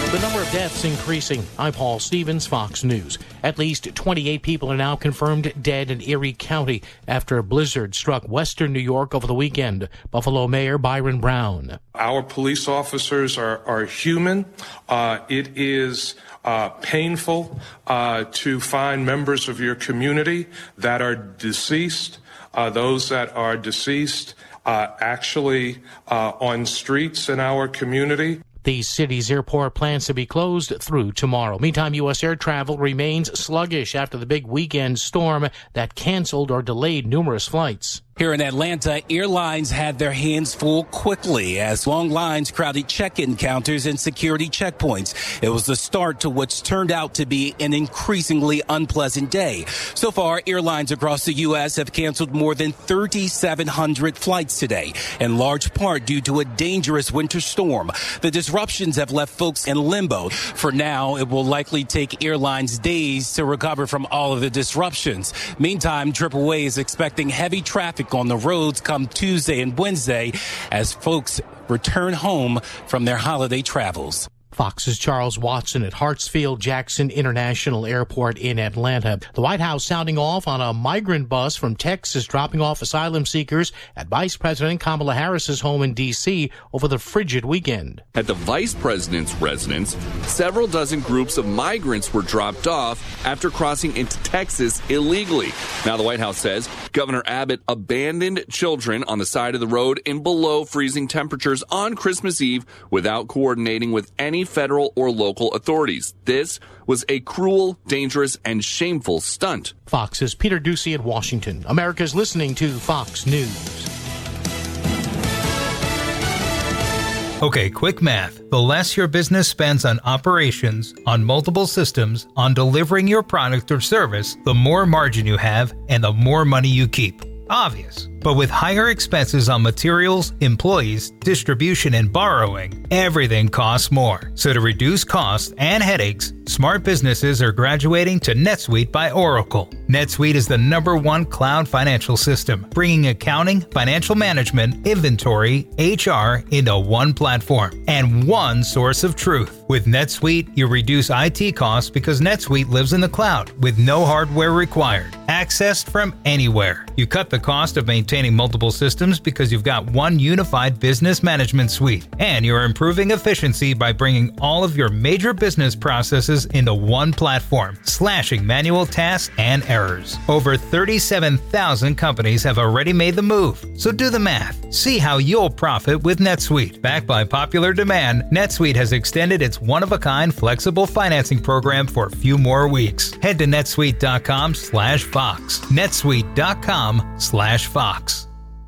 The number of deaths increasing. I'm Paul Stevens, Fox News. At least 28 people are now confirmed dead in Erie County after a blizzard struck western New York over the weekend. Buffalo Mayor Byron Brown. Our police officers are human. It is painful to find members of your community that are deceased. Those that are deceased actually on streets in our community. The city's airport plans to be closed through tomorrow. Meantime, U.S. air travel remains sluggish after the big weekend storm that canceled or delayed numerous flights. Here in Atlanta, airlines had their hands full quickly as long lines crowded check-in counters and security checkpoints. It was the start to what's turned out to be an increasingly unpleasant day. So far, airlines across the U.S. have canceled more than 3,700 flights today, in large part due to a dangerous winter storm. The disruptions have left folks in limbo. For now, it will likely take airlines days to recover from all of the disruptions. Meantime, AAA is expecting heavy traffic on the roads come Tuesday and Wednesday as folks return home from their holiday travels. Fox's Charles Watson at Hartsfield-Jackson International Airport in Atlanta. The White House sounding off on a migrant bus from Texas dropping off asylum seekers at Vice President Kamala Harris's home in D.C. over the frigid weekend. At the vice president's residence, several dozen groups of migrants were dropped off after crossing into Texas illegally. Now the White House says Governor Abbott abandoned children on the side of the road in below freezing temperatures on Christmas Eve without coordinating with any federal or local authorities. This was a cruel, dangerous, and shameful stunt. Fox's Peter Ducey at Washington. America's listening to Fox News. Okay, quick math. The less your business spends on operations, on multiple systems, on delivering your product or service, the more margin you have and the more money you keep. Obvious. But with higher expenses on materials, employees, distribution, and borrowing, everything costs more. So to reduce costs and headaches, smart businesses are graduating to NetSuite by Oracle. NetSuite is the #1 cloud financial system, bringing accounting, financial management, inventory, HR into one platform and one source of truth. With NetSuite, you reduce IT costs because NetSuite lives in the cloud with no hardware required. Accessed from anywhere. You cut the cost of maintaining multiple systems because you've got one unified business management suite. And you're improving efficiency by bringing all of your major business processes into one platform, slashing manual tasks and errors. Over 37,000 companies have already made the move. So do the math. See how you'll profit with NetSuite. Backed by popular demand, NetSuite has extended its one-of-a-kind flexible financing program for a few more weeks. Head to netsuite.com/Fox. netsuite.com/Fox.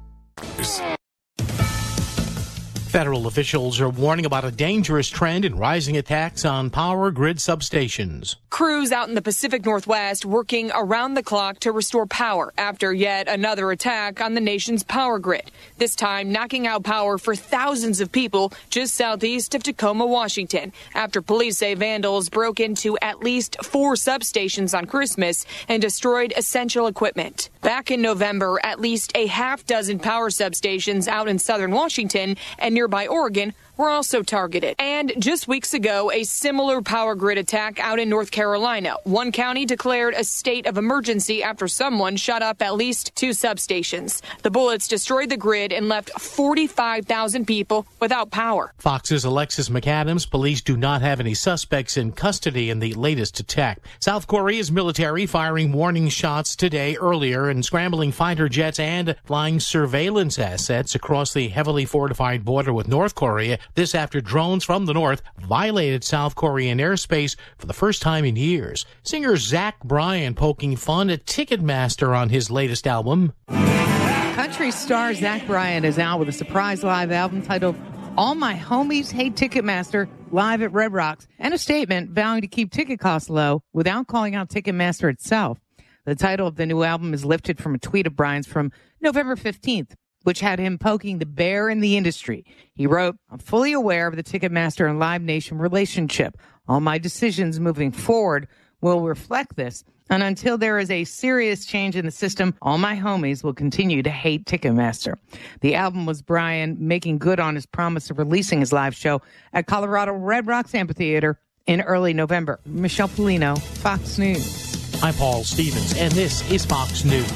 Federal officials are warning about a dangerous trend in rising attacks on power grid substations. Crews out in the Pacific Northwest working around the clock to restore power after yet another attack on the nation's power grid. This time knocking out power for thousands of people just southeast of Tacoma, Washington, after police say vandals broke into at least 4 substations on Christmas and destroyed essential equipment. Back in November, at least a half dozen power substations out in southern Washington and nearby Oregon were also targeted. And just weeks ago, a similar power grid attack out in North Carolina. One county declared a state of emergency after someone shot up at least 2 substations. The bullets destroyed the grid and left 45,000 people without power. Fox's Alexis McAdams. Police do not have any suspects in custody in the latest attack. South Korea's military firing warning shots today earlier and scrambling fighter jets and flying surveillance assets across the heavily fortified border with North Korea. This after drones from the north violated South Korean airspace for the first time in years. Singer Zach Bryan poking fun at Ticketmaster on his latest album. Country star Zach Bryan is out with a surprise live album titled All My Homies Hate Ticketmaster, live at Red Rocks, and a statement vowing to keep ticket costs low without calling out Ticketmaster itself. The title of the new album is lifted from a tweet of Bryan's from November 15th. Which had him poking the bear in the industry. He wrote, I'm fully aware of the Ticketmaster and Live Nation relationship. All my decisions moving forward will reflect this. And until there is a serious change in the system, all my homies will continue to hate Ticketmaster. The album was Brian making good on his promise of releasing his live show at Colorado Red Rocks Amphitheater in early November. Michelle Polino, Fox News. I'm Paul Stevens, and this is Fox News.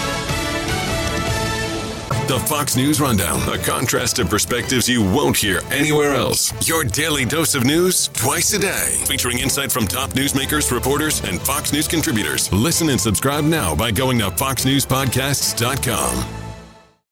The Fox News Rundown, a contrast of perspectives you won't hear anywhere else. Your daily dose of news twice a day, featuring insight from top newsmakers, reporters, and Fox News contributors. Listen and subscribe now by going to foxnewspodcasts.com.